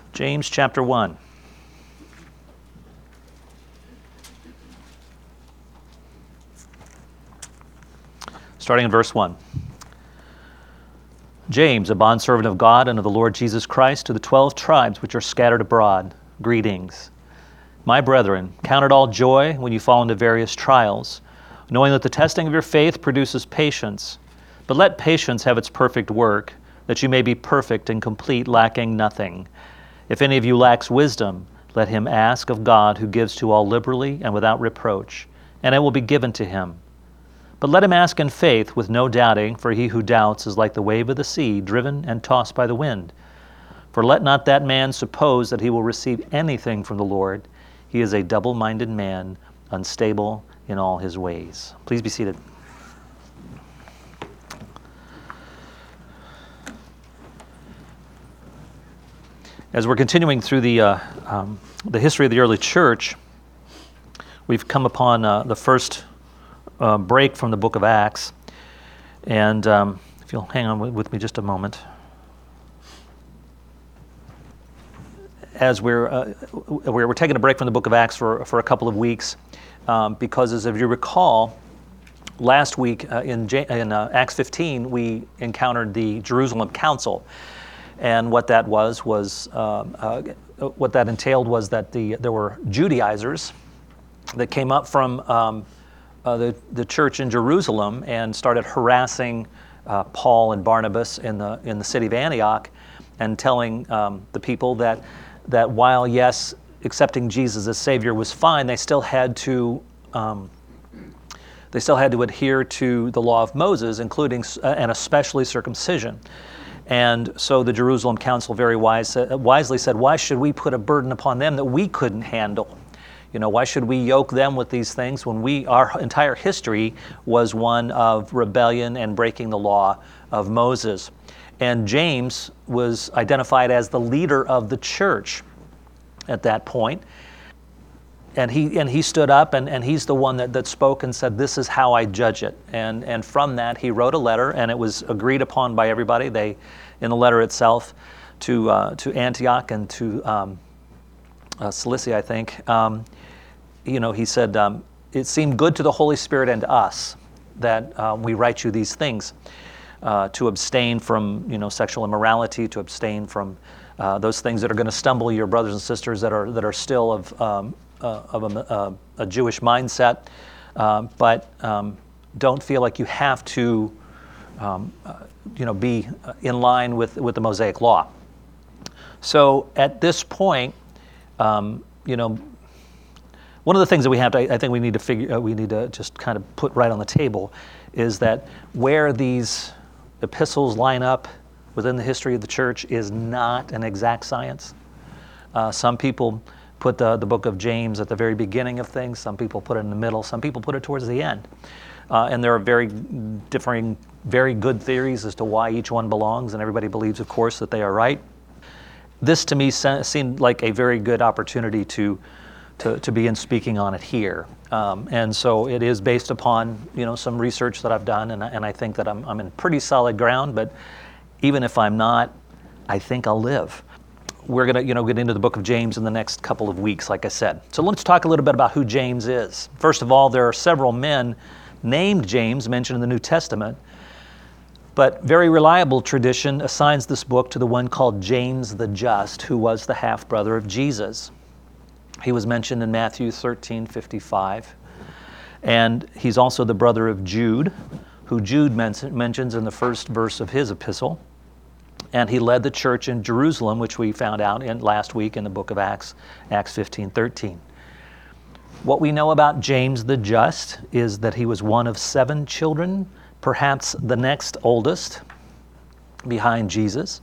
James chapter 1. Starting in verse 1. James, a bondservant of God and of the Lord Jesus Christ, to the 12 tribes which are scattered abroad, greetings. My brethren, count it all joy when you fall into various trials, knowing that the testing of your faith produces patience. But let patience have its perfect work, that you may be perfect and complete, lacking nothing. If any of you lacks wisdom, let him ask of God, who gives to all liberally and without reproach, and it will be given to him. But let him ask in faith with no doubting, for he who doubts is like the wave of the sea, driven and tossed by the wind. For let not that man suppose that he will receive anything from the Lord. He is a double-minded man, unstable in all his ways. Please be seated. As we're continuing through the history of the early church, we've come upon the first break from the book of Acts. And if you'll hang on with me just a moment. As we're taking a break from the book of Acts for a couple of weeks, because as if you recall, last week in Acts 15, we encountered the Jerusalem Council. And what that was what that entailed was that there were Judaizers that came up from the church in Jerusalem and started harassing Paul and Barnabas in the city of Antioch, and telling the people that while yes, accepting Jesus as Savior was fine, they still had to adhere to the law of Moses, including and especially circumcision. And so the Jerusalem Council very wisely said, why should we put a burden upon them that we couldn't handle? Why should we yoke them with these things when our entire history was one of rebellion and breaking the law of Moses? And James was identified as the leader of the church at that point. And he stood up, and he's the one that spoke and said, this is how I judge it. And from that, he wrote a letter, and it was agreed upon by everybody. In the letter itself, to Antioch and to Cilicia, I think, he said, it seemed good to the Holy Spirit and to us that we write you these things, to abstain from sexual immorality, to abstain from those things that are going to stumble your brothers and sisters that are still of a Jewish mindset, but don't feel like you have to be in line with the Mosaic law. So at this point, one of the things that we have to, I think we need to just kind of put right on the table is that where these epistles line up within the history of the church is not an exact science. Some people put the book of James at the very beginning of things. Some people put it in the middle. Some people put it towards the end. And there are very good theories as to why each one belongs, and everybody believes, of course, that they are right. This, to me, seemed like a very good opportunity to begin speaking on it here. And so it is based upon, some research that I've done, and I think that I'm in pretty solid ground, but even if I'm not, I think I'll live. We're going to, get into the book of James in the next couple of weeks, like I said. So let's talk a little bit about who James is. First of all, there are several men named James mentioned in the New Testament, but very reliable tradition assigns this book to the one called James the Just, who was the half-brother of Jesus. He was mentioned in Matthew 13:55, and he's also the brother of Jude, who Jude mentions in the first verse of his epistle. And he led the church in Jerusalem, which we found out last week in the book of Acts, Acts 15:13. What we know about James the Just is that he was one of 7 children, perhaps the next oldest behind Jesus.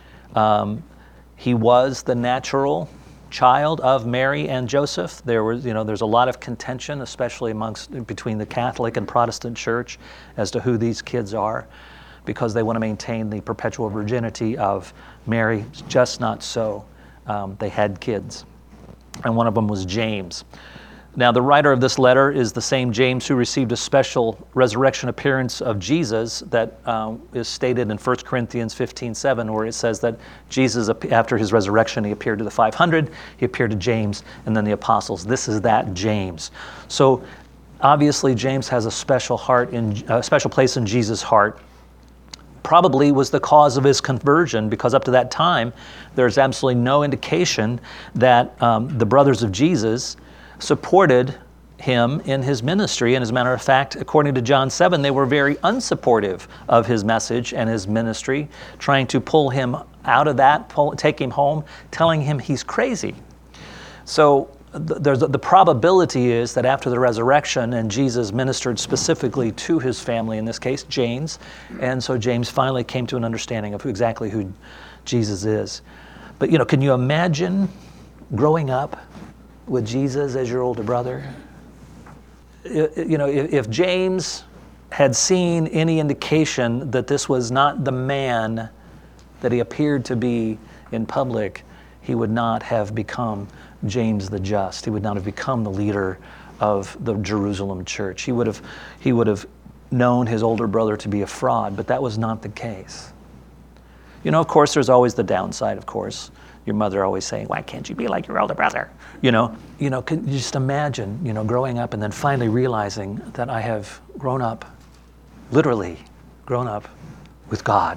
He was the natural child of Mary and Joseph. There's a lot of contention, especially between the Catholic and Protestant church, as to who these kids are, because they want to maintain the perpetual virginity of Mary. Just not so. They had kids, and one of them was James. Now, the writer of this letter is the same James who received a special resurrection appearance of Jesus that is stated in 1 Corinthians 15:7, where it says that Jesus, after his resurrection, he appeared to the 500, he appeared to James, and then the apostles. This is that James. So, obviously, James has a special place in Jesus' heart. Probably was the cause of his conversion, because up to that time, there's absolutely no indication that the brothers of Jesus supported him in his ministry. And as a matter of fact, according to John 7, they were very unsupportive of his message and his ministry, trying to pull him out of that, take him home, telling him he's crazy. So the probability is that after the resurrection, and Jesus ministered specifically to his family, in this case, James, and so James finally came to an understanding of exactly who Jesus is. But, can you imagine growing up with Jesus as your older brother? If James had seen any indication that this was not the man that he appeared to be in public, he would not have become James the Just. He would not have become the leader of the Jerusalem church. He would have known his older brother to be a fraud, but that was not the case. Of course, there's always the downside, of course. Your mother always saying, "Why can't you be like your older brother?" Can you just imagine, growing up and then finally realizing that I have literally grown up with God.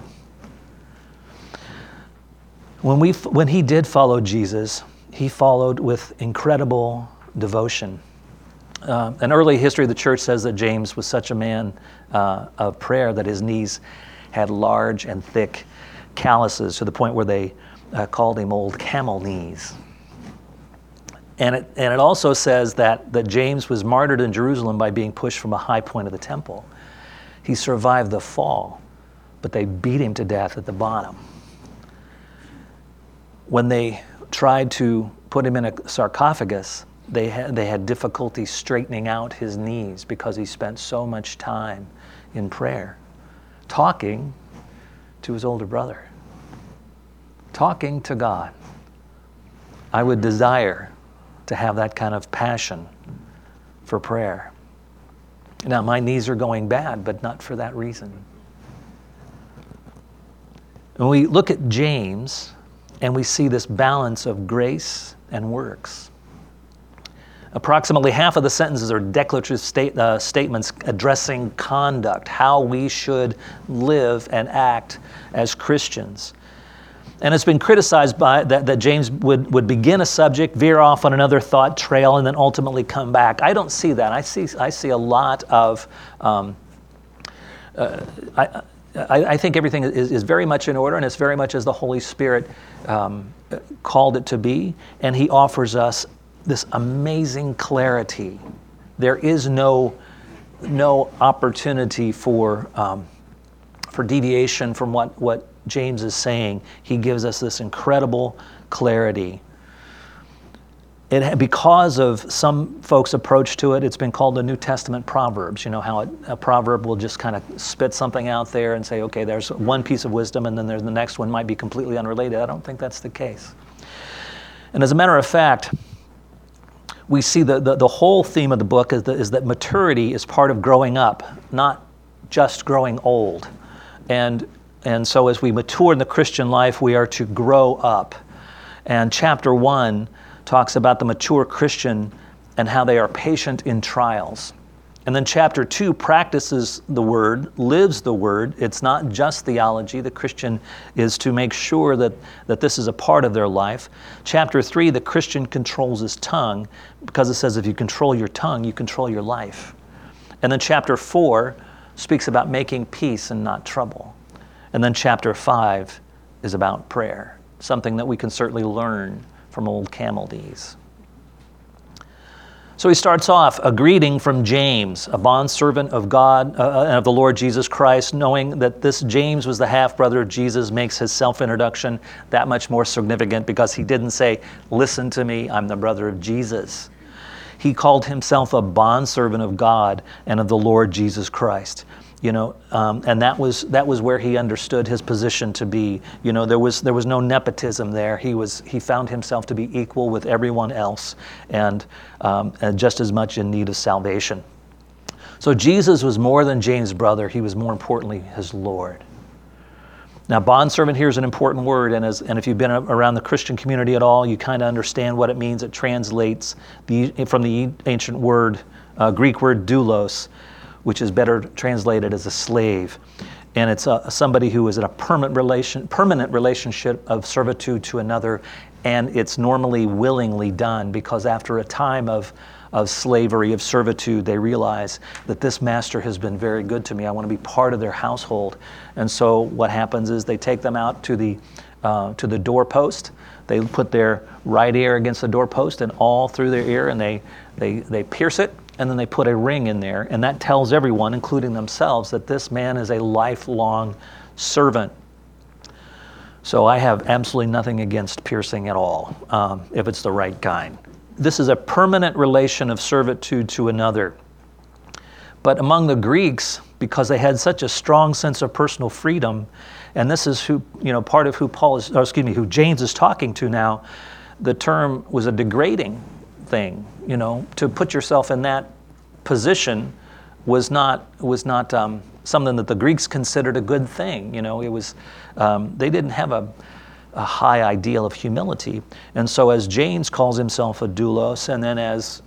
When he did follow Jesus, he followed with incredible devotion. An early history of the church says that James was such a man of prayer that his knees had large and thick calluses, to the point where they called him old camel knees. And it also says that James was martyred in Jerusalem by being pushed from a high point of the temple. He survived the fall, but they beat him to death at the bottom. When they tried to put him in a sarcophagus, they had difficulty straightening out his knees because he spent so much time in prayer, talking to his older brother, talking to God. I would desire to have that kind of passion for prayer. Now, my knees are going bad, but not for that reason. When we look at James, and we see this balance of grace and works. Approximately half of the sentences are declarative statements addressing conduct, how we should live and act as Christians. And it's been criticized that James would begin a subject, veer off on another thought trail, and then ultimately come back. I don't see that. I see a lot of I think everything is very much in order, and it's very much as the Holy Spirit called it to be, and he offers us this amazing clarity. There is no opportunity for deviation from what James is saying. He gives us this incredible clarity. Because of some folks' approach to it, it's been called the New Testament Proverbs. You know how a proverb will just kind of spit something out there and say, okay, there's one piece of wisdom, and then there's the next one might be completely unrelated. I don't think that's the case. And as a matter of fact, we see the whole theme of the book is that maturity is part of growing up, not just growing old. And so as we mature in the Christian life, we are to grow up. And chapter 1 talks about the mature Christian and how they are patient in trials. And then chapter 2 practices the word, lives the word. It's not just theology. The Christian is to make sure that this is a part of their life. Chapter 3, the Christian controls his tongue, because it says if you control your tongue, you control your life. And then chapter 4 speaks about making peace and not trouble. And then chapter 5 is about prayer, something that we can certainly learn from old camel knees. So he starts off, a greeting from James, a bondservant of God and of the Lord Jesus Christ. Knowing that this James was the half-brother of Jesus makes his self-introduction that much more significant, because he didn't say, listen to me, I'm the brother of Jesus. He called himself a bondservant of God and of the Lord Jesus Christ. And that was where he understood his position to be. There was no nepotism there. He found himself to be equal with everyone else, and just as much in need of salvation. So Jesus was more than James' brother. He was more importantly his Lord. Now, bondservant here is an important word, and if you've been around the Christian community at all, you kind of understand what it means. It translates from the ancient word, Greek word doulos, which is better translated as a slave. And it's somebody who is in a permanent relationship of servitude to another, and it's normally willingly done, because after a time of slavery, of servitude, they realize that this master has been very good to me. I want to be part of their household. And so what happens is they take them out to the doorpost. They put their right ear against the doorpost and all through their ear, and they pierce it, and then they put a ring in there. And that tells everyone, including themselves, that this man is a lifelong servant. So I have absolutely nothing against piercing at all, if it's the right kind. This is a permanent relation of servitude to another. But among the Greeks, because they had such a strong sense of personal freedom, and this is part of who James is talking to now, the term was a degrading thing. To put yourself in that position was not something that the Greeks considered a good thing. It was they didn't have a high ideal of humility. And so as James calls himself a doulos, and then as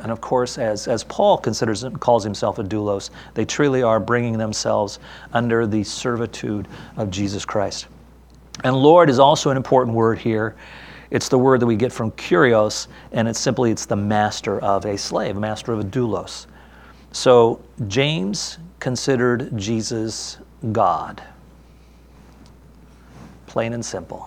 Paul calls himself a doulos, they truly are bringing themselves under the servitude of Jesus Christ. And Lord is also an important word here. It's the word that we get from kurios, and it's the master of a slave, master of a doulos. So James considered Jesus God. Plain and simple.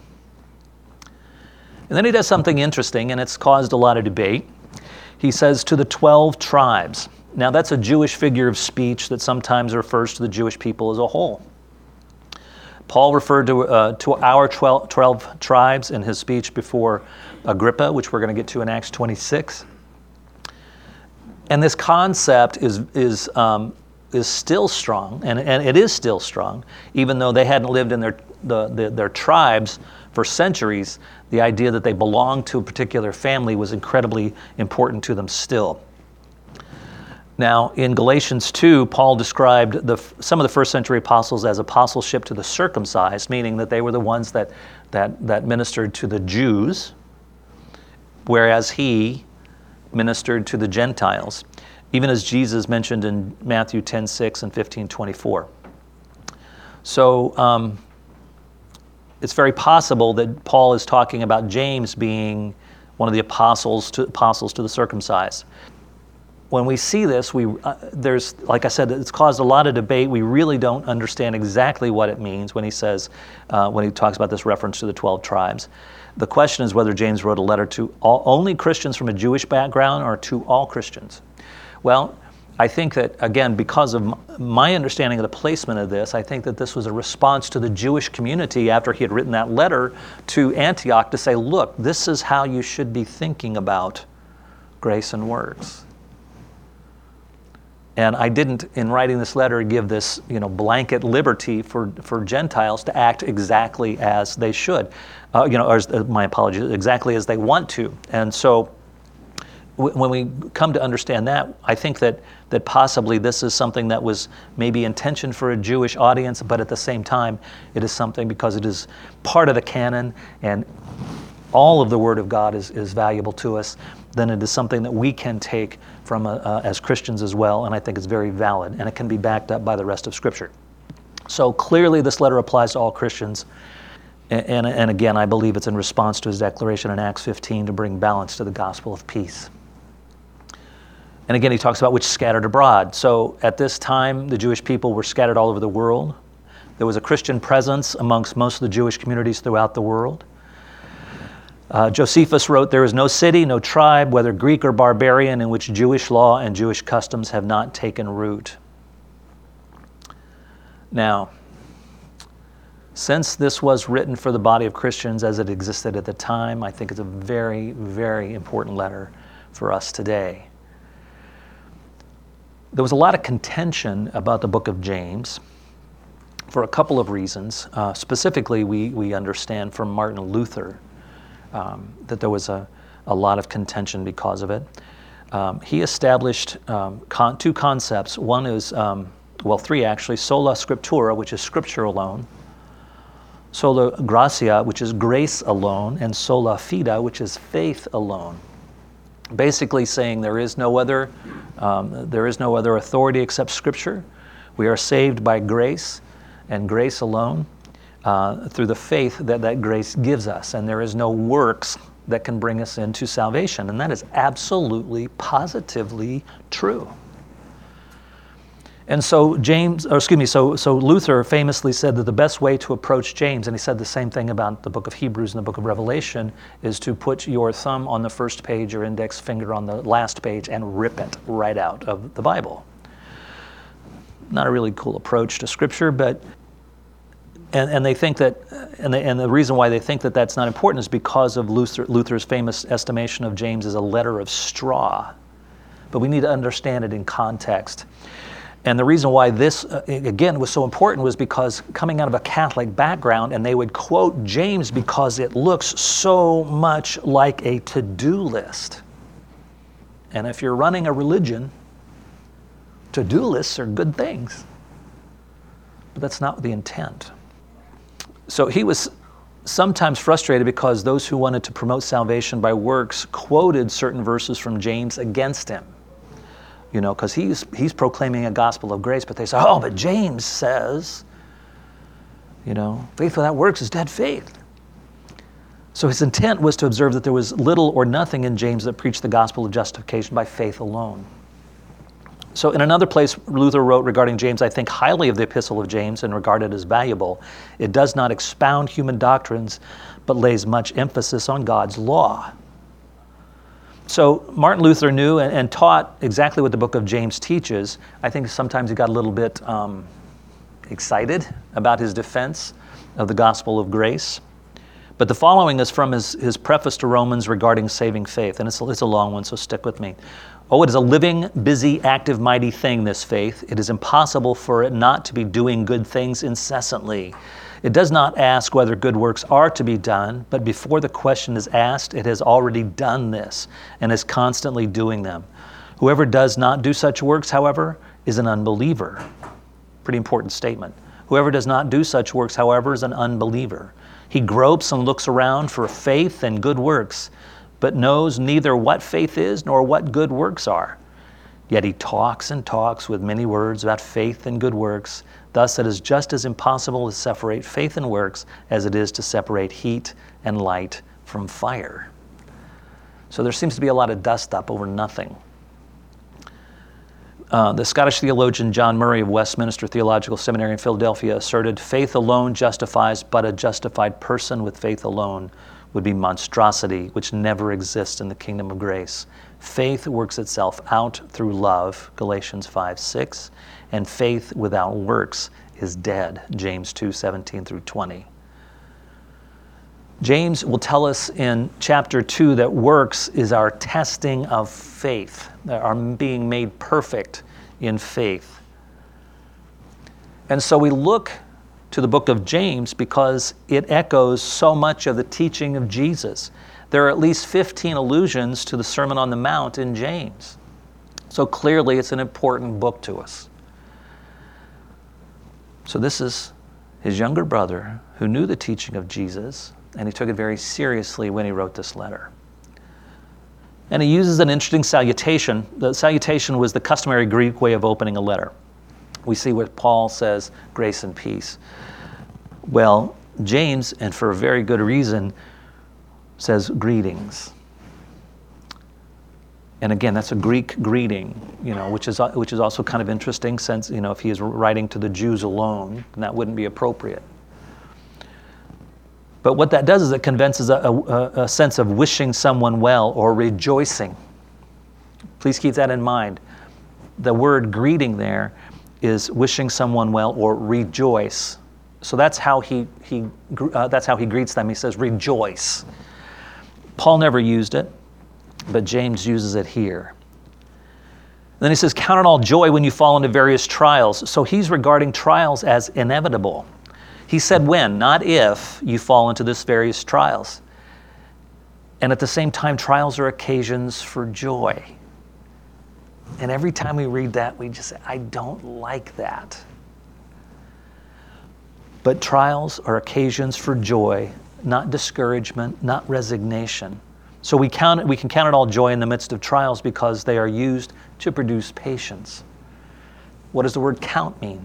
And then he does something interesting, and it's caused a lot of debate. He says, to the 12 tribes. Now, that's a Jewish figure of speech that sometimes refers to the Jewish people as a whole. Paul referred to our 12 tribes in his speech before Agrippa, which we're going to get to in Acts 26. And this concept is still strong, and it is still strong, even though they hadn't lived in their tribes for centuries. The idea that they belonged to a particular family was incredibly important to them still. Now, in Galatians 2, Paul described some of the first century apostles as apostleship to the circumcised, meaning that they were the ones that ministered to the Jews, whereas he ministered to the Gentiles, even as Jesus mentioned in Matthew 10:6 and 15:24. So it's very possible that Paul is talking about James being one of the apostles to the circumcised. When we see this, there's, like I said, it's caused a lot of debate. We really don't understand exactly what it means when he says, when he talks about this reference to the 12 tribes. The question is whether James wrote a letter to only Christians from a Jewish background or to all Christians. Well, I think that, again, because of my understanding of the placement of this, I think that this was a response to the Jewish community after he had written that letter to Antioch to say, look, this is how you should be thinking about grace and works. And I didn't, in writing this letter, give this blanket liberty for Gentiles to act exactly as they should, exactly as they want to. And so when we come to understand that, I think that possibly this is something that was maybe intentioned for a Jewish audience, but at the same time, it is something because it is part of the canon and all of the Word of God is valuable to us, then it is something that we can take from as Christians as well, and I think it's very valid, and it can be backed up by the rest of Scripture. So clearly this letter applies to all Christians, and again, I believe it's in response to his declaration in Acts 15 to bring balance to the gospel of peace. And again, he talks about which scattered abroad. So at this time, the Jewish people were scattered all over the world. There was a Christian presence amongst most of the Jewish communities throughout the world. Josephus wrote, "There is no city, no tribe, whether Greek or barbarian, in which Jewish law and Jewish customs have not taken root." Now, since this was written for the body of Christians as it existed at the time, I think it's a very, very important letter for us today. There was a lot of contention about the book of James for a couple of reasons. Specifically, we understand from Martin Luther that there was a lot of contention because of it. He established two concepts. One is, three actually: sola scriptura, which is scripture alone; sola gratia, which is grace alone; and sola fide, which is faith alone. Basically saying there is no other authority except Scripture. We are saved by grace and grace alone through the faith that grace gives us, and there is no works that can bring us into salvation, and that is absolutely, positively true. And so Luther famously said that the best way to approach James, and he said the same thing about the book of Hebrews and the book of Revelation, is to put your thumb on the first page, your index finger on the last page, and rip it right out of the Bible. Not a really cool approach to Scripture, but and they think that, and the reason why they think that that's not important is because of Luther's famous estimation of James as a letter of straw. But we need to understand it in context. And the reason why this, again, was so important was because coming out of a Catholic background, and they would quote James because it looks so much like a to-do list. And if you're running a religion, to-do lists are good things. But that's not the intent. So he was sometimes frustrated because those who wanted to promote salvation by works quoted certain verses from James against him. You know, because he's proclaiming a gospel of grace, but they say, oh, but James says, you know, faith without works is dead faith. So his intent was to observe that there was little or nothing in James that preached the gospel of justification by faith alone. So in another place, Luther wrote regarding James, I think highly of the epistle of James and regard it as valuable. It does not expound human doctrines, but lays much emphasis on God's law. So Martin Luther knew and taught exactly what the book of James teaches. I think sometimes he got a little bit excited about his defense of the gospel of grace. But the following is from his preface to Romans regarding saving faith, and it's a long one, so stick with me. Oh, it is a living, busy, active, mighty thing, this faith. It is impossible for it not to be doing good things incessantly. It does not ask whether good works are to be done, but before the question is asked, it has already done this and is constantly doing them. Whoever does not do such works, however, is an unbeliever. Pretty important statement. Whoever does not do such works, however, is an unbeliever. He gropes and looks around for faith and good works, but knows neither what faith is nor what good works are. Yet he talks and talks with many words about faith and good works. Thus it is just as impossible to separate faith and works as it is to separate heat and light from fire. So there seems to be a lot of dust up over nothing. The Scottish theologian John Murray of Westminster Theological Seminary in Philadelphia asserted, faith alone justifies, but a justified person with faith alone would be monstrosity, which never exists in the kingdom of grace. Faith works itself out through love, Galatians 5:6, and faith without works is dead, James 2:17 through 20. James will tell us in chapter 2 that works is our testing of faith, our being made perfect in faith. And so we look to the book of James because it echoes so much of the teaching of Jesus. There are at least 15 allusions to the Sermon on the Mount in James. So clearly it's an important book to us. So this is his younger brother who knew the teaching of Jesus, and he took it very seriously when he wrote this letter. And he uses an interesting salutation. The salutation was the customary Greek way of opening a letter. We see what Paul says, grace and peace. Well, James, and for a very good reason, says greetings. And again, that's a Greek greeting, which is also kind of interesting since, if he is writing to the Jews alone, then that wouldn't be appropriate. But what that does is it conveys a sense of wishing someone well or rejoicing. Please keep that in mind. The word greeting there is wishing someone well or rejoice. So that's how he greets them. He says rejoice. Paul never used it, but James uses it here. Then he says, count it all joy when you fall into various trials. So he's regarding trials as inevitable. He said when, not if, you fall into this various trials. And at the same time, trials are occasions for joy. And every time we read that, we just say, I don't like that. But trials are occasions for joy, not discouragement, not resignation. So we can count it all joy in the midst of trials because they are used to produce patience. What does the word count mean?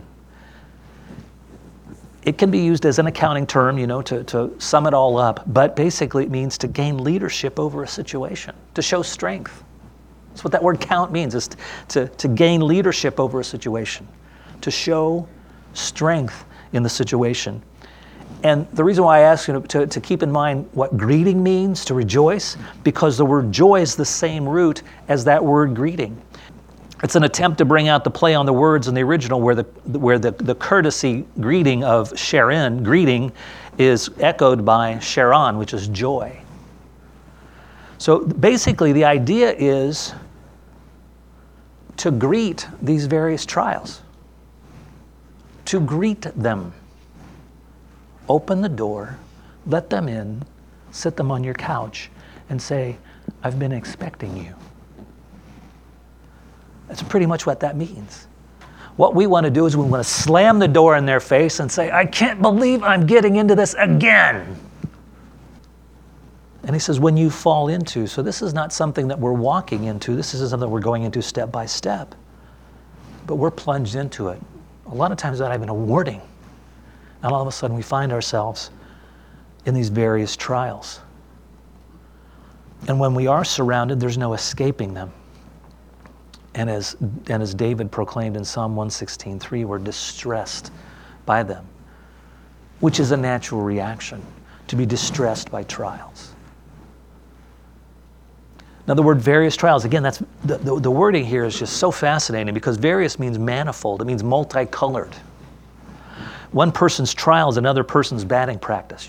It can be used as an accounting term, to sum it all up, but basically it means to gain leadership over a situation, to show strength. That's what that word count means, is to gain leadership over a situation, to show strength in the situation. And the reason why I ask you to keep in mind what greeting means, to rejoice, because the word joy is the same root as that word greeting. It's an attempt to bring out the play on the words in the original where the courtesy greeting of Sharon, greeting, is echoed by Sharon, which is joy. So basically the idea is to greet these various trials, to greet them. Open the door, let them in, sit them on your couch, and say, I've been expecting you. That's pretty much what that means. What we want to do is we want to slam the door in their face and say, I can't believe I'm getting into this again. And he says, when you fall into, so this is not something that we're walking into, this is something we're going into step by step. But we're plunged into it. A lot of times without even a warning. And all of a sudden we find ourselves in these various trials. And when we are surrounded, there's no escaping them. And as David proclaimed in Psalm 116:3, we're distressed by them, which is a natural reaction, to be distressed by trials. Now the word various trials, again, that's the wording here is just so fascinating because various means manifold. It means multicolored. One person's trial is another person's batting practice,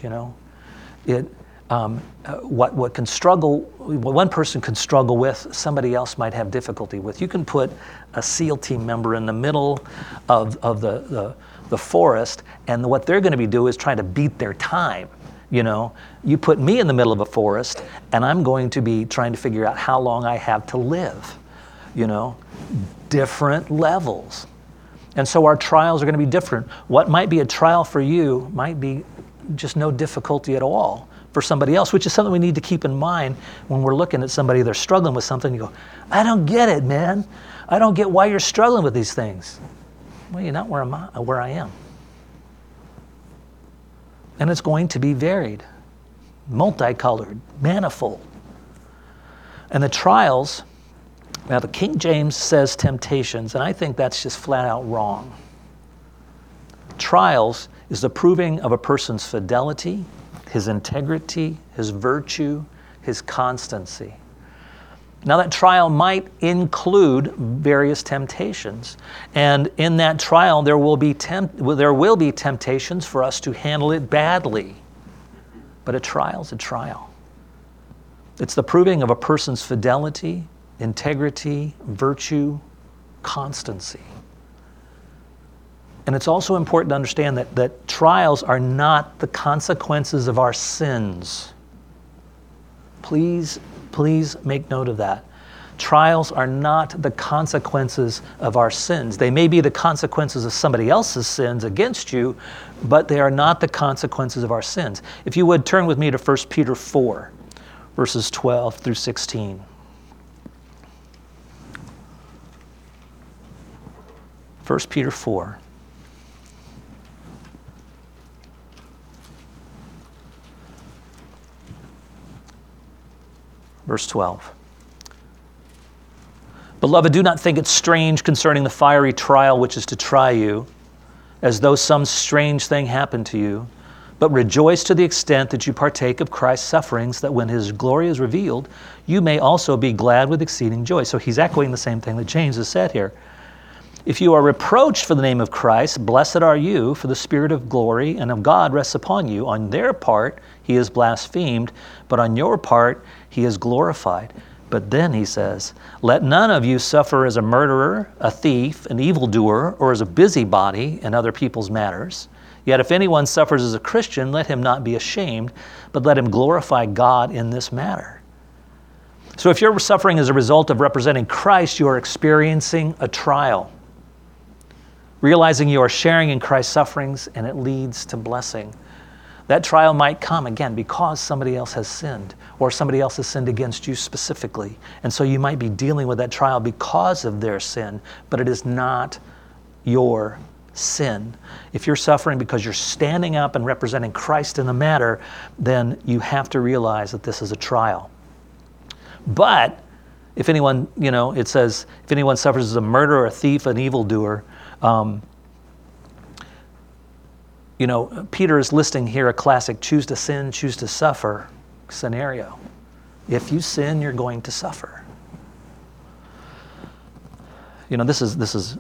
What one person can struggle with, somebody else might have difficulty with. You can put a SEAL team member in the middle of the forest, and what they're going to be doing is trying to beat their time. You put me in the middle of a forest, and I'm going to be trying to figure out how long I have to live. Different levels. And so our trials are going to be different. What might be a trial for you might be just no difficulty at all for somebody else, which is something we need to keep in mind when we're looking at somebody they're struggling with something. You go, I don't get it, man. I don't get why you're struggling with these things. Well, you're not where I am. And it's going to be varied, multicolored, manifold. And the trials, now the King James says temptations, and I think that's just flat out wrong. Trials is the proving of a person's fidelity, his integrity, his virtue, his constancy. Now that trial might include various temptations, and in that trial there will be temptations for us to handle it badly. But a trial's a trial. It's the proving of a person's fidelity, integrity, virtue, constancy. And it's also important to understand that trials are not the consequences of our sins. Please make note of that. Trials are not the consequences of our sins. They may be the consequences of somebody else's sins against you, but they are not the consequences of our sins. If you would, turn with me to 1 Peter 4, verses 12 through 16. 1 Peter 4. Verse 12. Beloved, do not think it strange concerning the fiery trial which is to try you, as though some strange thing happened to you, but rejoice to the extent that you partake of Christ's sufferings, that when his glory is revealed, you may also be glad with exceeding joy. So he's echoing the same thing that James has said here. If you are reproached for the name of Christ, blessed are you, for the Spirit of glory and of God rests upon you. On their part, he is blasphemed, but on your part, he is glorified. But then he says, let none of you suffer as a murderer, a thief, an evildoer, or as a busybody in other people's matters. Yet if anyone suffers as a Christian, let him not be ashamed, but let him glorify God in this matter. So if you're suffering as a result of representing Christ, you are experiencing a trial. Realizing you are sharing in Christ's sufferings, and it leads to blessing. That trial might come, again, because somebody else has sinned, or somebody else has sinned against you specifically. And so you might be dealing with that trial because of their sin, but it is not your sin. If you're suffering because you're standing up and representing Christ in the matter, then you have to realize that this is a trial. But if anyone, it says, if anyone suffers as a murderer, a thief, an evildoer, Peter is listing here a classic choose to sin, choose to suffer scenario. If you sin, you're going to suffer. This is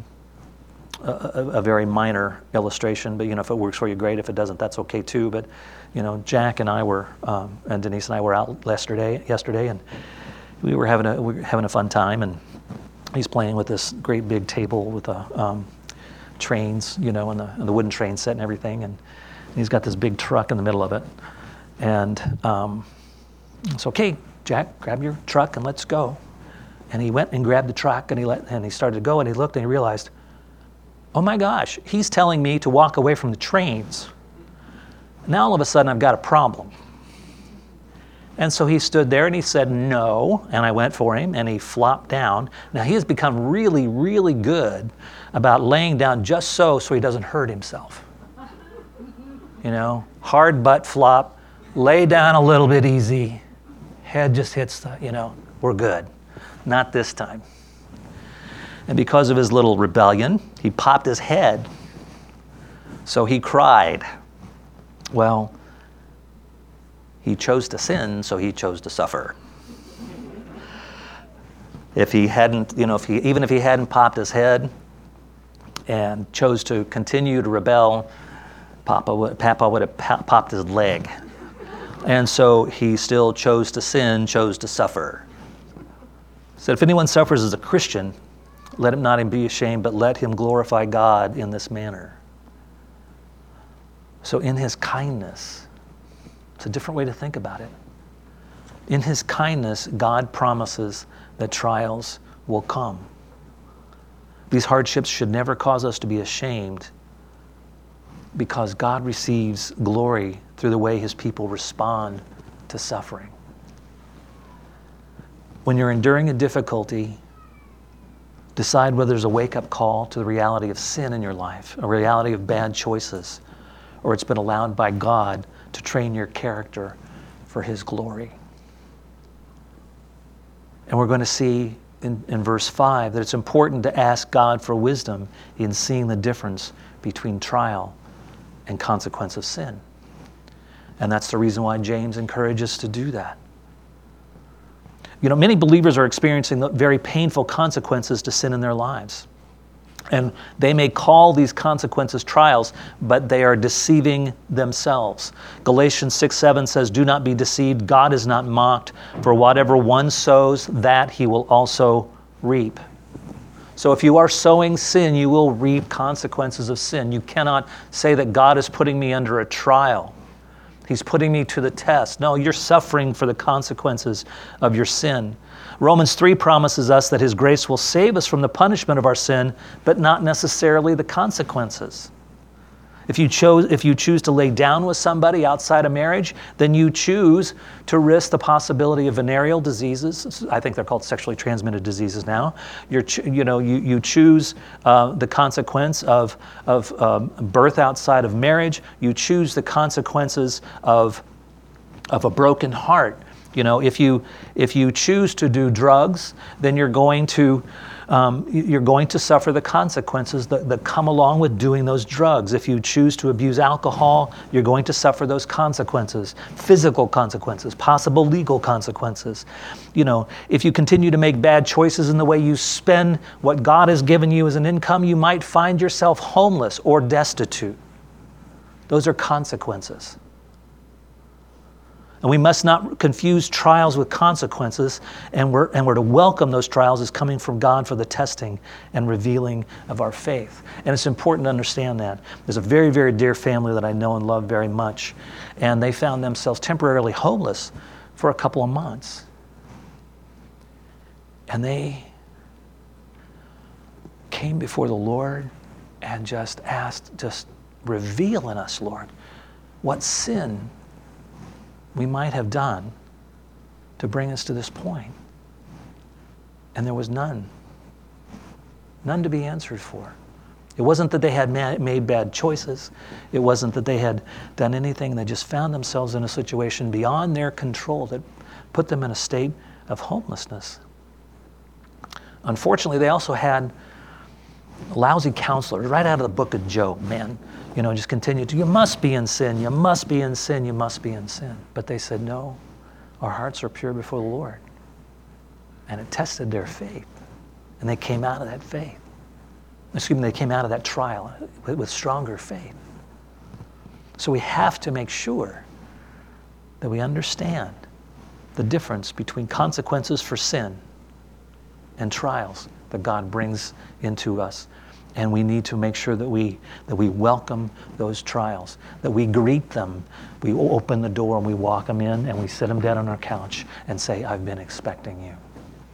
a very minor illustration, but if it works for you, great. If it doesn't, that's okay too. But Jack and I were, and Denise and I were out yesterday, and we were having a fun time, and he's playing with this great big table with a trains, and the wooden train set and everything, and he's got this big truck in the middle of it, and it's okay, Jack, grab your truck and let's go. And he went and grabbed the truck, and he started to go, and he looked and he realized, oh my gosh, he's telling me to walk away from the trains. Now all of a sudden I've got a problem. And so he stood there and he said no, and I went for him and he flopped down. Now he has become really, really good about laying down just so he doesn't hurt himself. Hard butt flop, lay down a little bit easy, head just hits the, we're good. Not this time. And because of his little rebellion, he popped his head. So he cried. Well, he chose to sin, so he chose to suffer. If he hadn't, even if he hadn't popped his head and chose to continue to rebel, Papa would have popped his leg. And so he still chose to sin, chose to suffer. So if anyone suffers as a Christian, let him not be ashamed, but let him glorify God in this manner. So in his kindness, it's a different way to think about it. In his kindness, God promises that trials will come. These hardships should never cause us to be ashamed, because God receives glory through the way his people respond to suffering. When you're enduring a difficulty, decide whether there's a wake-up call to the reality of sin in your life, a reality of bad choices, or it's been allowed by God to train your character for his glory. And we're going to see in verse 5 that it's important to ask God for wisdom in seeing the difference between trial and consequence of sin. And that's the reason why James encourages us to do that. Many believers are experiencing very painful consequences to sin in their lives. And they may call these consequences trials, but they are deceiving themselves. Galatians 6:7 says, do not be deceived. God is not mocked. For whatever one sows, that he will also reap. So if you are sowing sin, you will reap consequences of sin. You cannot say that God is putting me under a trial. He's putting me to the test. No, you're suffering for the consequences of your sin. Romans 3 promises us that his grace will save us from the punishment of our sin, but not necessarily the consequences. If you choose to lay down with somebody outside of marriage, then you choose to risk the possibility of venereal diseases. I think they're called sexually transmitted diseases now. You choose the consequence of birth outside of marriage. You choose the consequences of a broken heart. If you choose to do drugs, then you're going to suffer the consequences that come along with doing those drugs. If you choose to abuse alcohol, you're going to suffer those consequences, physical consequences, possible legal consequences. If you continue to make bad choices in the way you spend what God has given you as an income, you might find yourself homeless or destitute. Those are consequences. And we must not confuse trials with consequences, and we're to welcome those trials as coming from God for the testing and revealing of our faith. And it's important to understand that. There's a very, very dear family that I know and love very much, and they found themselves temporarily homeless for a couple of months. And they came before the Lord and just asked, just reveal in us, Lord, what sin we might have done to bring us to this point. And there was none to be answered for. It wasn't that they had made bad choices. It wasn't that they had done anything. They just found themselves in a situation beyond their control that put them in a state of homelessness. Unfortunately, they also had lousy counselors right out of the book of Job, man. Just continued to, you must be in sin, you must be in sin, you must be in sin. But they said, no, our hearts are pure before the Lord. And it tested their faith. And they came out of that faith. They came out of that trial with stronger faith. So we have to make sure that we understand the difference between consequences for sin and trials that God brings into us. And we need to make sure that we welcome those trials, that we greet them. We open the door and we walk them in and we sit them down on our couch and say, I've been expecting you.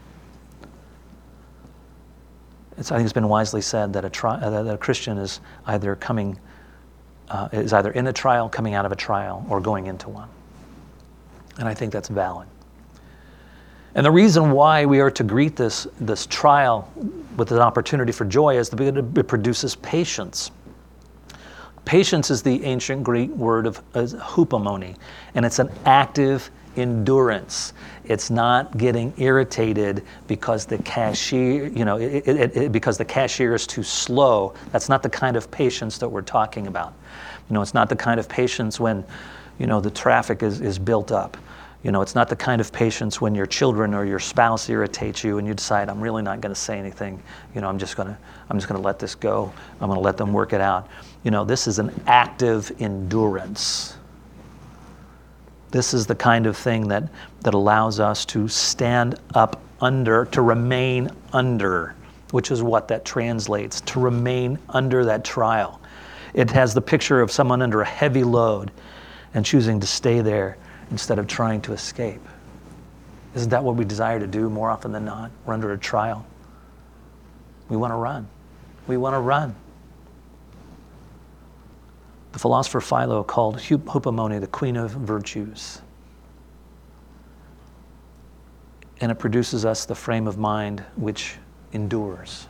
I think it's been wisely said that a Christian is either in a trial, coming out of a trial, or going into one. And I think that's valid. And the reason why we are to greet this trial with an opportunity for joy is that it produces patience. Patience is the ancient Greek word of hupomone, and it's an active endurance. It's not getting irritated because the cashier, because the cashier is too slow. That's not the kind of patience that we're talking about. It's not the kind of patience when, the traffic is built up. It's not the kind of patience when your children or your spouse irritates you and you decide, I'm really not going to say anything. I'm just going to let this go. I'm going to let them work it out. This is an active endurance. This is the kind of thing that allows us to stand up under, to remain under, which is what that translates, to remain under that trial. It has the picture of someone under a heavy load and choosing to stay there instead of trying to escape. Isn't that what we desire to do more often than not? We're under a trial. We want to run. We want to run. The philosopher Philo called hupomone the queen of virtues. And it produces us the frame of mind which endures.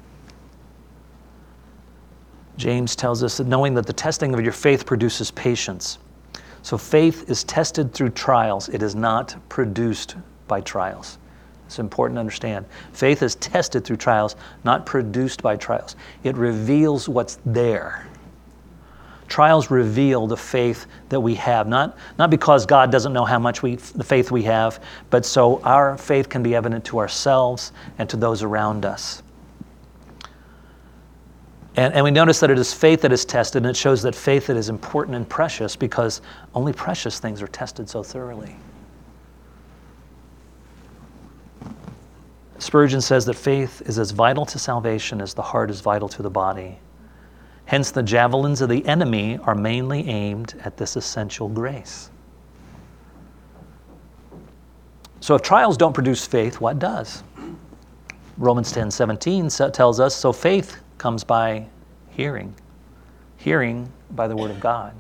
James tells us that knowing that the testing of your faith produces patience. So faith is tested through trials. It is not produced by trials. It's important to understand. Faith is tested through trials, not produced by trials. It reveals what's there. Trials reveal the faith that we have, not because God doesn't know how much the faith we have, but so our faith can be evident to ourselves and to those around us. And we notice that it is faith that is tested, and it shows that faith that is important and precious because only precious things are tested so thoroughly. Spurgeon says that faith is as vital to salvation as the heart is vital to the body. Hence, the javelins of the enemy are mainly aimed at this essential grace. So if trials don't produce faith, what does? Romans 10:17 tells us, so faith comes by hearing by the word of God.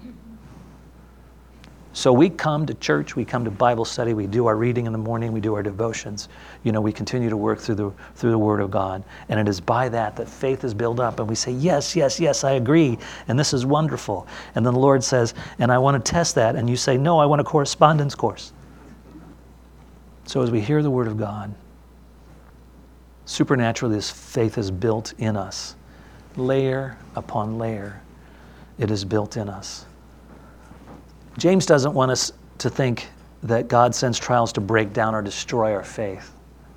So we come to church, we come to Bible study, we do our reading in the morning, we do our devotions. We continue to work through the Word of God. And it is by that faith is built up and we say, yes, yes, yes, I agree. And this is wonderful. And then the Lord says, and I want to test that. And you say, no, I want a correspondence course. So as we hear the Word of God, supernaturally this faith is built in us. Layer upon layer, it is built in us. James doesn't want us to think that God sends trials to break down or destroy our faith.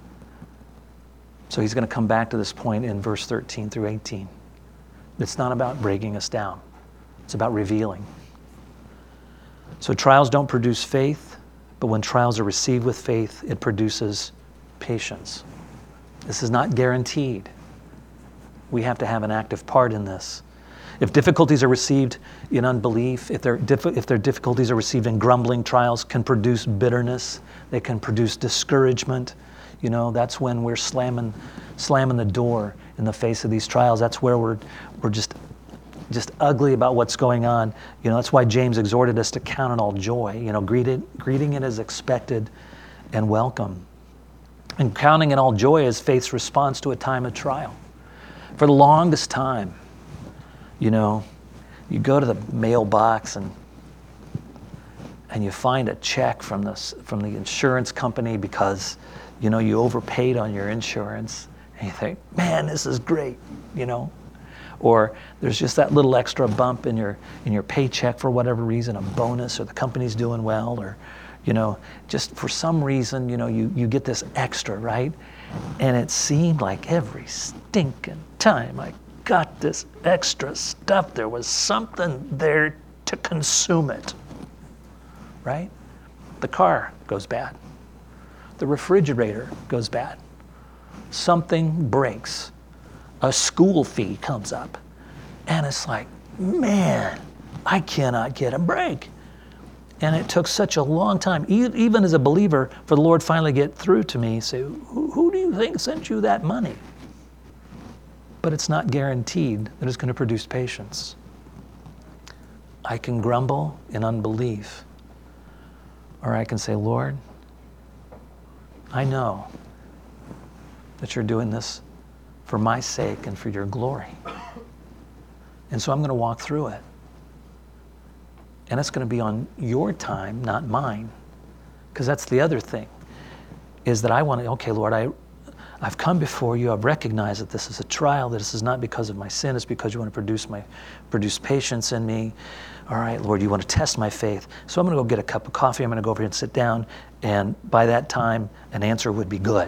So he's going to come back to this point in verse 13 through 18. It's not about breaking us down. It's about revealing. So trials don't produce faith. But when trials are received with faith, it produces patience. This is not guaranteed. We have to have an active part in this. If difficulties are received in unbelief, if their difficulties are received in grumbling, trials can produce bitterness. They can produce discouragement. That's when we're slamming the door in the face of these trials. That's where we're just ugly about what's going on. That's why James exhorted us to count it all joy. Greeting it as expected and welcome. And counting it all joy as faith's response to a time of trial. For the longest time, you go to the mailbox and you find a check from the insurance company because you overpaid on your insurance, and you think, man, this is great, Or there's just that little extra bump in your paycheck for whatever reason, a bonus, or the company's doing well, or just for some reason, you get this extra, right? And it seemed like every stinking time I got this extra stuff, there was something there to consume it, right? The car goes bad. The refrigerator goes bad. Something breaks. A school fee comes up. And it's like, man, I cannot get a break. And it took such a long time, even as a believer, for the Lord finally get through to me, say, who do you think sent you that money? But it's not guaranteed that it's going to produce patience. I can grumble in unbelief, or I can say, Lord, I know that you're doing this for my sake and for your glory. And so I'm going to walk through it. And it's going to be on your time, not mine. Because that's the other thing, is that I want to, okay, Lord, I've come before you. I've recognized that this is a trial, that this is not because of my sin. It's because you want to produce patience in me. All right, Lord, you want to test my faith. So I'm going to go get a cup of coffee. I'm going to go over here and sit down. And by that time, an answer would be good.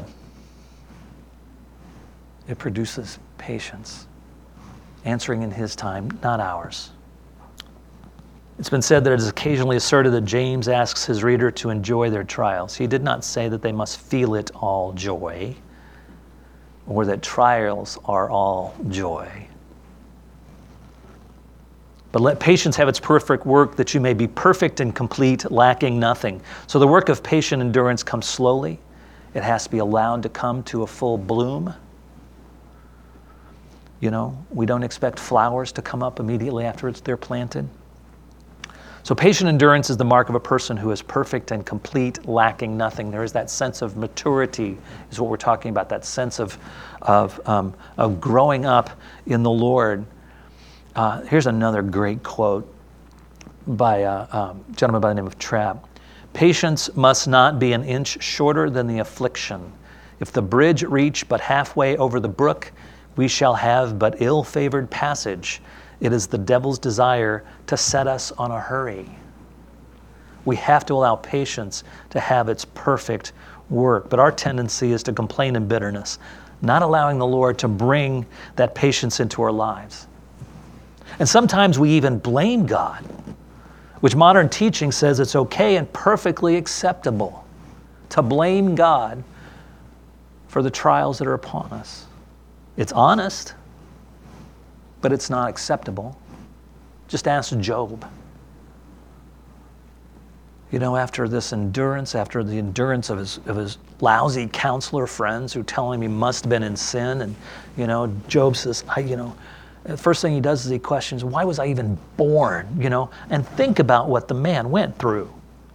It produces patience. Answering in his time, not ours. It's been said that it is occasionally asserted that James asks his reader to enjoy their trials. He did not say that they must feel it all joy, or that trials are all joy. But let patience have its perfect work, that you may be perfect and complete, lacking nothing. So the work of patient endurance comes slowly. It has to be allowed to come to a full bloom. We don't expect flowers to come up immediately after they're planted. So patient endurance is the mark of a person who is perfect and complete, lacking nothing. There is that sense of maturity, is what we're talking about, that sense of growing up in the Lord. Here's another great quote by a gentleman by the name of Trapp. Patience must not be an inch shorter than the affliction. If the bridge reach but halfway over the brook, we shall have but ill-favored passage. It is the devil's desire to set us on a hurry. We have to allow patience to have its perfect work. But our tendency is to complain in bitterness, not allowing the Lord to bring that patience into our lives. And sometimes we even blame God, which modern teaching says it's okay and perfectly acceptable to blame God for the trials that are upon us. It's honest, but it's not acceptable. Just ask Job. After this endurance, after the endurance of his lousy counselor friends who tell him he must have been in sin, and Job says, the first thing he does is he questions, why was I even born? And think about what the man went through.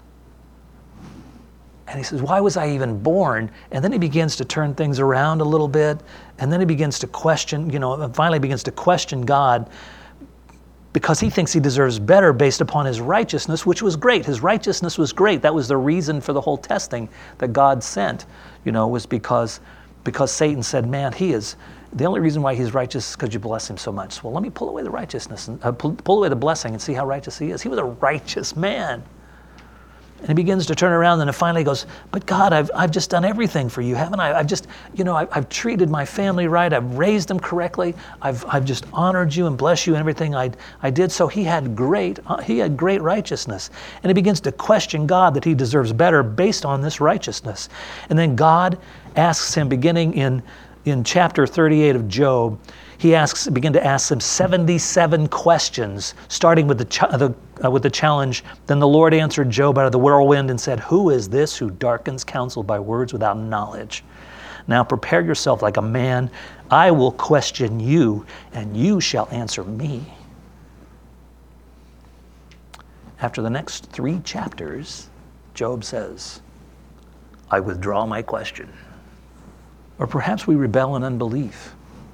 And he says, why was I even born? And then he begins to turn things around a little bit. And then he begins to question, finally begins to question God because he thinks he deserves better based upon his righteousness, which was great. His righteousness was great. That was the reason for the whole testing that God sent, was because Satan said, man, the only reason why he's righteous is because you bless him so much. Well, let me pull away the righteousness, and pull away the blessing and see how righteous he is. He was a righteous man. And he begins to turn around, and then finally goes, but God, I've just done everything for you, haven't I? I've treated my family right. I've raised them correctly. I've just honored you and blessed you and everything I did. So he had great righteousness. And he begins to question God that he deserves better based on this righteousness. And then God asks him, beginning in chapter 38 of Job, he began to ask him 77 questions, starting with the challenge. Then the Lord answered Job out of the whirlwind and said, who is this who darkens counsel by words without knowledge? Now prepare yourself like a man. I will question you, and you shall answer me. After the next 3 chapters, Job says, I withdraw my question. Or perhaps we rebel in unbelief.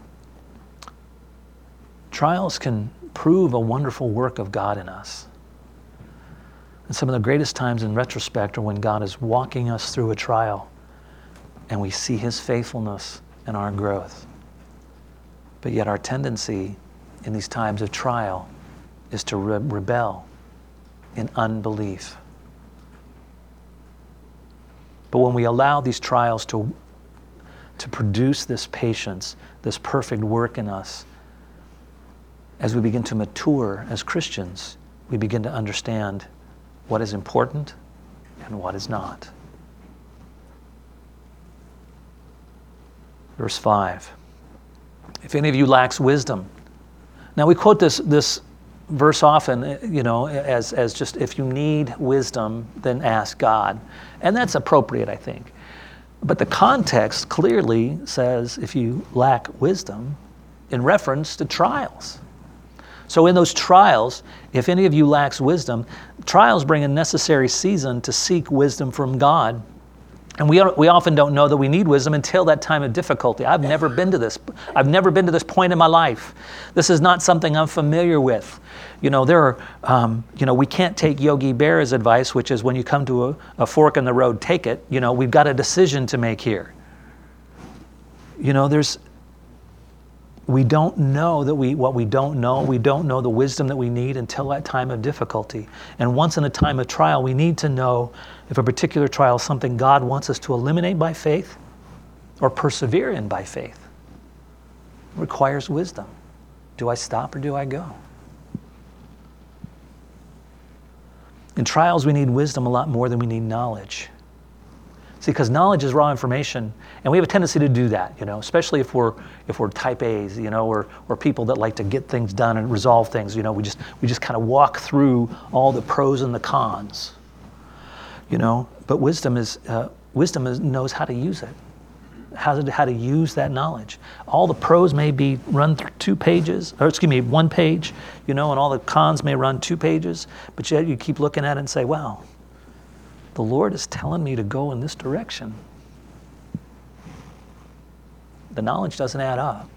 Trials can prove a wonderful work of God in us. And some of the greatest times in retrospect are when God is walking us through a trial and we see his faithfulness and our growth. But yet our tendency in these times of trial is to rebel in unbelief. But when we allow these trials to produce this patience, this perfect work in us, as we begin to mature as Christians, we begin to understand what is important and what is not. Verse 5, if any of you lacks wisdom. Now we quote this verse often, as just, if you need wisdom, then ask God. And that's appropriate, I think. But the context clearly says, if you lack wisdom, in reference to trials. So in those trials, if any of you lacks wisdom, trials bring a necessary season to seek wisdom from God. And we often don't know that we need wisdom until that time of difficulty. I've never been to this point in my life. This is not something I'm familiar with. We can't take Yogi Berra's advice, which is when you come to a fork in the road, take it. We've got a decision to make here. We don't know what we don't know. We don't know the wisdom that we need until that time of difficulty. And once in a time of trial, we need to know if a particular trial is something God wants us to eliminate by faith or persevere in by faith. It requires wisdom. Do I stop or do I go? In trials, we need wisdom a lot more than we need knowledge. See, because knowledge is raw information, and we have a tendency to do that, especially if we're type A's, or people that like to get things done and resolve things. We just kind of walk through all the pros and the cons. But wisdom knows how to use it, how to use that knowledge. All the pros may be run through 1 page, and all the cons may run 2 pages, but yet you keep looking at it and say, wow, the Lord is telling me to go in this direction. The knowledge doesn't add up.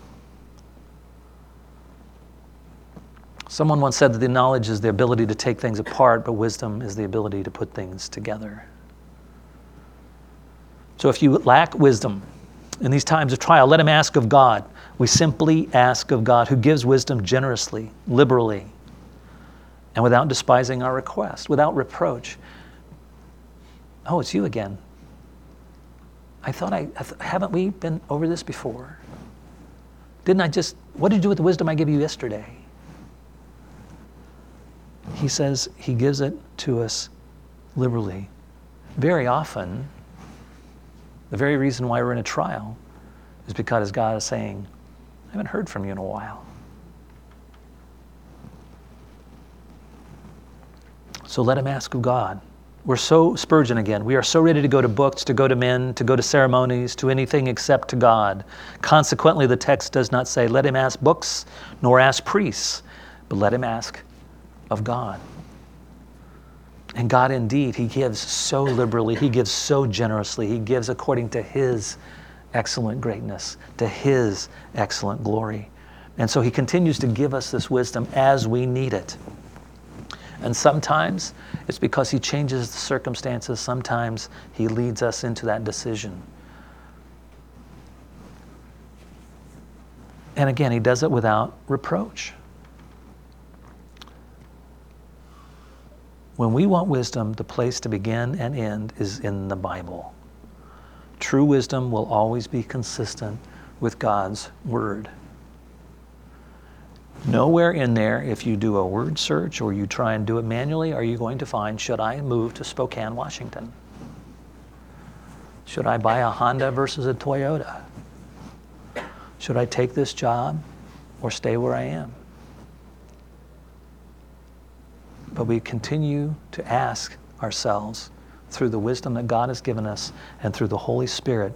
Someone once said that the knowledge is the ability to take things apart, but wisdom is the ability to put things together. So if you lack wisdom in these times of trial, let him ask of God. We simply ask of God, who gives wisdom generously, liberally, and without despising our request, without reproach. Oh, it's you again. I thought haven't we been over this before? What did you do with the wisdom I gave you yesterday? He says he gives it to us liberally. Very often, the very reason why we're in a trial is because God is saying, I haven't heard from you in a while. So let him ask of God. Spurgeon again, we are so ready to go to books, to go to men, to go to ceremonies, to anything except to God. Consequently, the text does not say, let him ask books, nor ask priests, but let him ask of God. And God indeed, he gives so liberally, he gives so generously, he gives according to his excellent greatness, to his excellent glory. And so he continues to give us this wisdom as we need it. And sometimes it's because he changes the circumstances. Sometimes he leads us into that decision. And again, he does it without reproach. When we want wisdom, the place to begin and end is in the Bible. True wisdom will always be consistent with God's word. Nowhere in there, if you do a word search or you try and do it manually, are you going to find, should I move to Spokane, Washington? Should I buy a Honda versus a Toyota? Should I take this job or stay where I am? But we continue to ask ourselves through the wisdom that God has given us and through the Holy Spirit,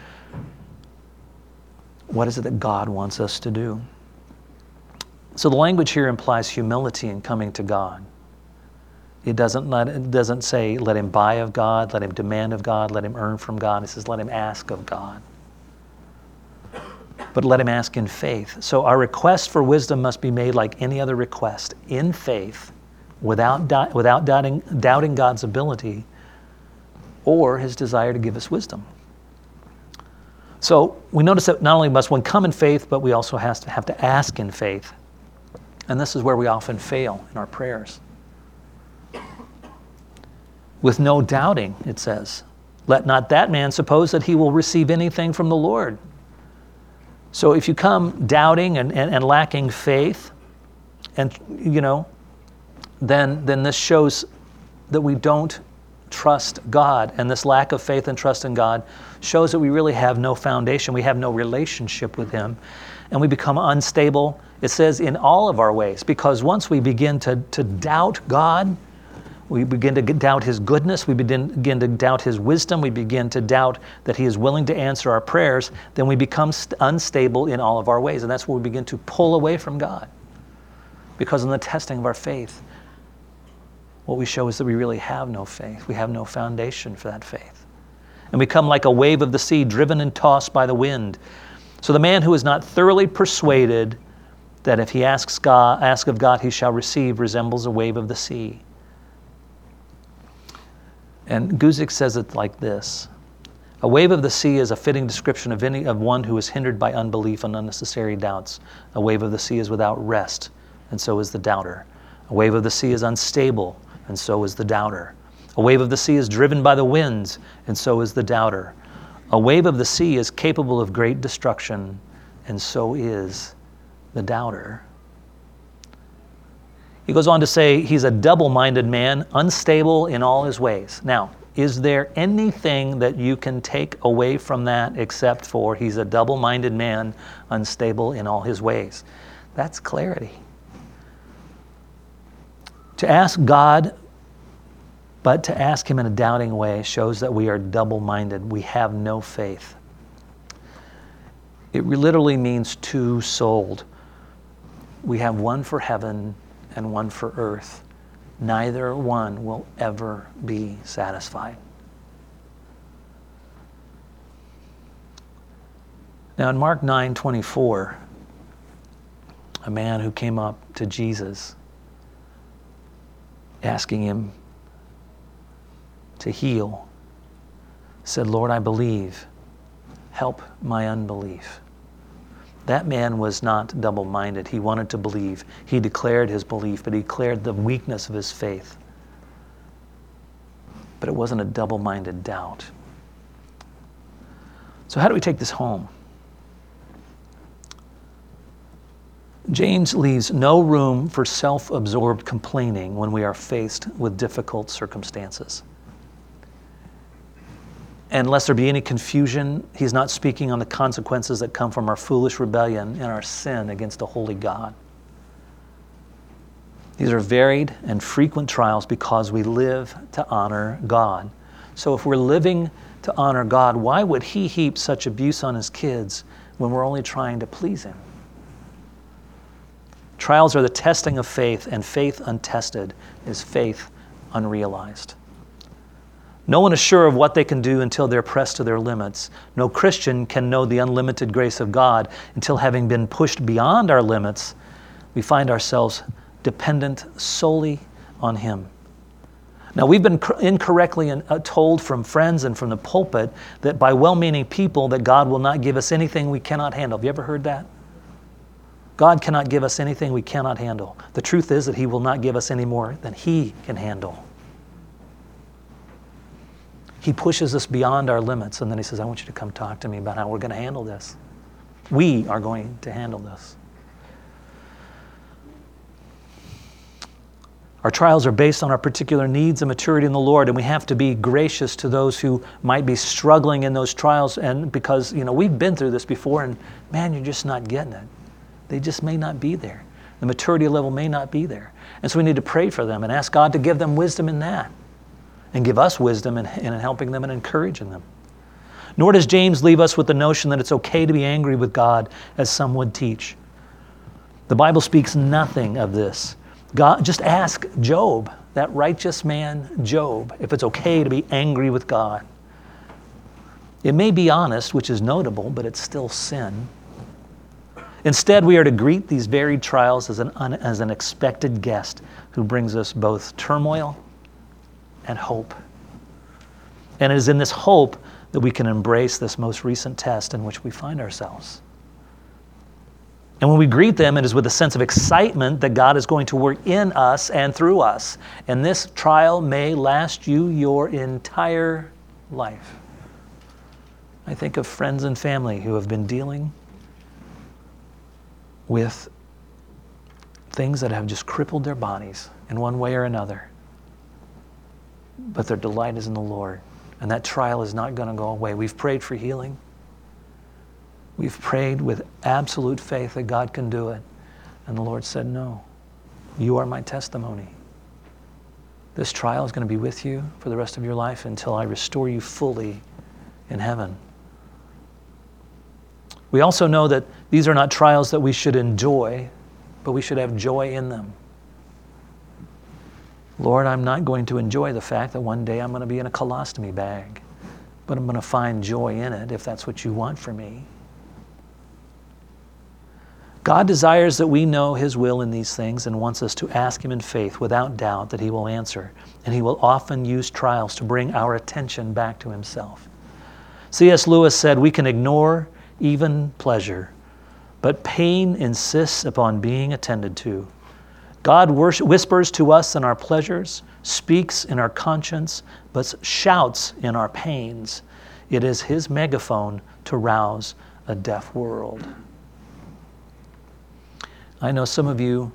what is it that God wants us to do? So the language here implies humility in coming to God. It doesn't say let him buy of God, let him demand of God, let him earn from God. It says let him ask of God. But let him ask in faith. So our request for wisdom must be made like any other request, in faith, without doubting God's ability or his desire to give us wisdom. So we notice that not only must one come in faith, but we also have to ask in faith. And this is where we often fail in our prayers. With no doubting, it says, let not that man suppose that he will receive anything from the Lord. So if you come doubting and lacking faith, and then this shows that we don't trust God. And this lack of faith and trust in God shows that we really have no foundation. We have no relationship with him. And we become unstable, it says, in all of our ways. Because once we begin to doubt God, we begin to doubt his goodness, we begin to doubt his wisdom, we begin to doubt that he is willing to answer our prayers, then we become unstable in all of our ways. And that's where we begin to pull away from God. Because in the testing of our faith, what we show is that we really have no faith. We have no foundation for that faith. And we come like a wave of the sea, driven and tossed by the wind. So the man who is not thoroughly persuaded that if he ask of God, he shall receive, resembles a wave of the sea. And Guzik says it like this: a wave of the sea is a fitting description of one who is hindered by unbelief and unnecessary doubts. A wave of the sea is without rest, and so is the doubter. A wave of the sea is unstable, and so is the doubter. A wave of the sea is driven by the winds, and so is the doubter. A wave of the sea is capable of great destruction, and so is the doubter. He goes on to say he's a double-minded man, unstable in all his ways. Now, is there anything that you can take away from that except for he's a double-minded man, unstable in all his ways? That's clarity. To ask God, but to ask him in a doubting way shows that we are double-minded. We have no faith. It literally means two-souled. We have one for heaven and one for earth. Neither one will ever be satisfied. Now in Mark 9:24, a man who came up to Jesus asking him to heal said, "Lord, I believe. Help my unbelief." That man was not double-minded. He wanted to believe. He declared his belief, but he declared the weakness of his faith. But it wasn't a double-minded doubt. So how do we take this home? James leaves no room for self-absorbed complaining when we are faced with difficult circumstances. And lest there be any confusion, he's not speaking on the consequences that come from our foolish rebellion and our sin against a holy God. These are varied and frequent trials because we live to honor God. So if we're living to honor God, why would he heap such abuse on his kids when we're only trying to please him? Trials are the testing of faith, and faith untested is faith unrealized. No one is sure of what they can do until they're pressed to their limits. No Christian can know the unlimited grace of God until, having been pushed beyond our limits, we find ourselves dependent solely on him. Now, we've been incorrectly told from friends and from the pulpit that by well-meaning people that God will not give us anything we cannot handle. Have you ever heard that? God cannot give us anything we cannot handle. The truth is that he will not give us any more than he can handle. He pushes us beyond our limits, and then he says, I want you to come talk to me about how we're going to handle this. We are going to handle this. Our trials are based on our particular needs and maturity in the Lord, and we have to be gracious to those who might be struggling in those trials, and because, we've been through this before, and man, you're just not getting it. They just may not be there. The maturity level may not be there. And so we need to pray for them and ask God to give them wisdom in that, and give us wisdom in helping them and encouraging them. Nor does James leave us with the notion that it's okay to be angry with God, as some would teach. The Bible speaks nothing of this. God, just ask Job, that righteous man Job, if it's okay to be angry with God. It may be honest, which is notable, but it's still sin. Instead, we are to greet these varied trials as an expected guest who brings us both turmoil and hope. And it is in this hope that we can embrace this most recent test in which we find ourselves. And when we greet them, it is with a sense of excitement that God is going to work in us and through us. And this trial may last you your entire life. I think of friends and family who have been dealing with things that have just crippled their bodies in one way or another. But their delight is in the Lord. And that trial is not going to go away. We've prayed for healing. We've prayed with absolute faith that God can do it. And the Lord said, no, you are my testimony. This trial is going to be with you for the rest of your life until I restore you fully in heaven. We also know that these are not trials that we should enjoy, but we should have joy in them. Lord, I'm not going to enjoy the fact that one day I'm going to be in a colostomy bag, but I'm going to find joy in it if that's what you want for me. God desires that we know His will in these things and wants us to ask Him in faith without doubt that He will answer. And He will often use trials to bring our attention back to Himself. C.S. Lewis said, we can ignore even pleasure, but pain insists upon being attended to. God whispers to us in our pleasures, speaks in our conscience, but shouts in our pains. It is His megaphone to rouse a deaf world. I know some of you,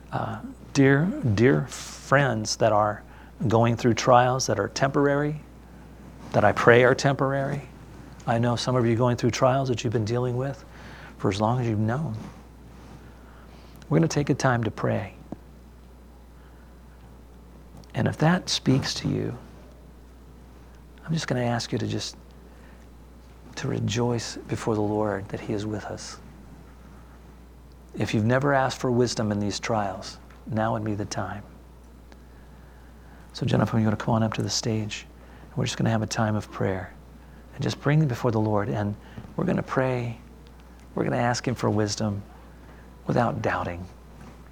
dear friends, that are going through trials that are temporary, that I pray are temporary. I know some of you going through trials that you've been dealing with for as long as you've known. We're going to take a time to pray. And if that speaks to you, I'm just going to ask you to rejoice before the Lord that He is with us. If you've never asked for wisdom in these trials, now would be the time. So Jennifer, you're going to come on up to the stage. We're just going to have a time of prayer. And just bring them before the Lord. And we're going to pray. We're going to ask Him for wisdom without doubting.